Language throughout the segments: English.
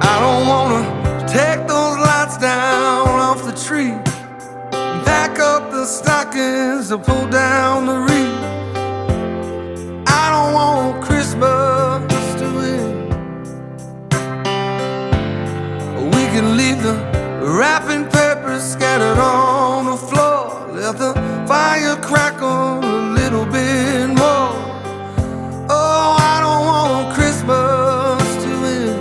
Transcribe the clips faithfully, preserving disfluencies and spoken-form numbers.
I don't wanna take those lights down off the tree, pack up the stockings and pull down the wreath. I don't want Christmas to end. We can leave the wrapping paper scattered on the floor, let the fire crackle a little bit more. Oh, I don't want Christmas to end.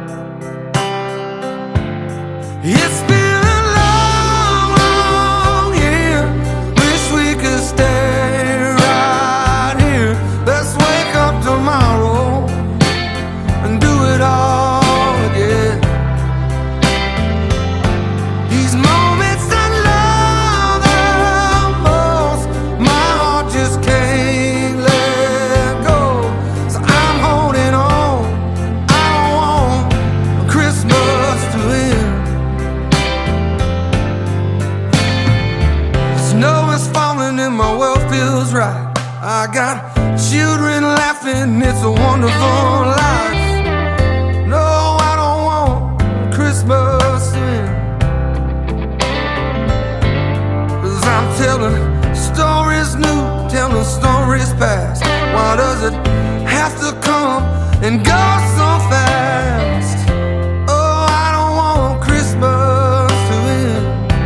It's been a long, long year. Wish we could stay right here. Let's wake up tomorrow and do it all again. These moments I love the most, my heart just can't let go. So I'm holding on. I don't want Christmas to end. Snow is falling and my world feels right. I got children laughing, it's a wonderful life. No, I don't want Christmas to end. Cause I'm telling stories new, telling stories past. Why does it have to come and go so fast? Oh, I don't want Christmas to end.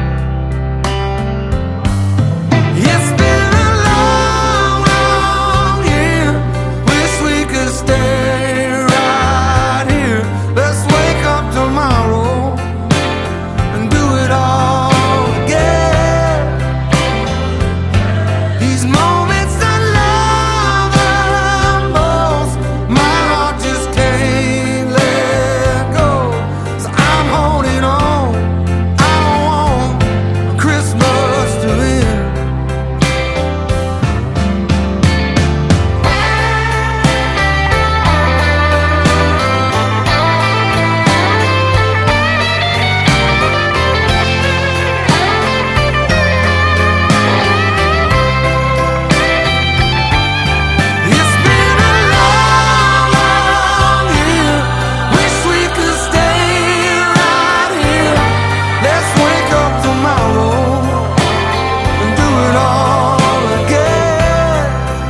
It's been a long, long year. Wish we could stay right here. Let's wake up tomorrow and do it all again. These moments I love the most, my heart just can't let go. So I'm holding on. I don't want Christmas to end. It's been a long, long year. Wish we could stay right here. Let's wake up tomorrow and do it all again.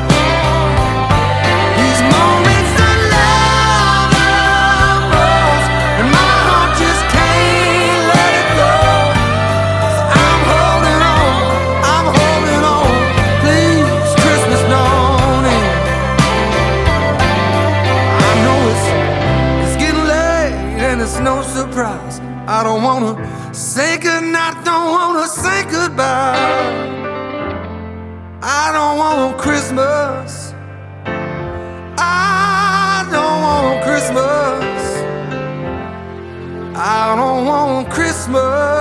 These moments I love the most, and my heart just can't let it go. So I'm holding on, I'm holding on. Please, Christmas don't end. I know it's it's getting late and it's no surprise. I don't wanna say goodnight, don't wanna say goodbye. I don't want Christmas. I don't want Christmas. I don't want Christmas